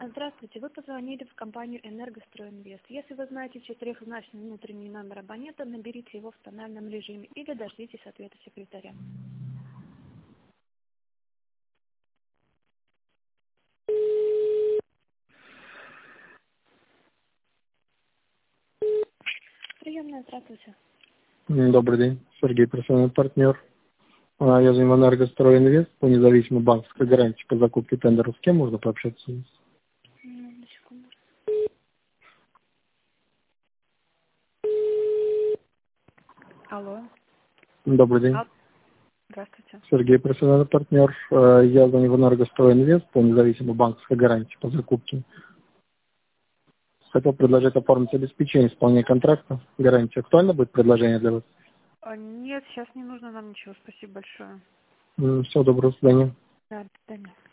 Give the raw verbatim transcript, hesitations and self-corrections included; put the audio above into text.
Здравствуйте, вы позвонили в компанию «Энергостройинвест». Если вы знаете четырехзначный внутренний номер абонента, наберите его в тональном режиме или дождитесь ответа секретаря. Приемная, здравствуйте. Добрый день, Сергей, профессиональный партнер. А, Я звоню в «Энергостройинвест» по независимой банковской гарантии по закупке тендеров. С кем можно пообщаться? М, на секунду. Алло. Добрый день, А, Здравствуйте. Сергей, профессиональный партнер. А, Я звоню в «Энергостройинвест» по независимой банковской гарантии по закупке. Хотел предложить оформить обеспечение исполнения контракта. Гарантия. Актуально будет предложение для вас? А, Нет, сейчас не нужно нам ничего. Спасибо большое. Всего доброго, до свидания. Да, до свидания.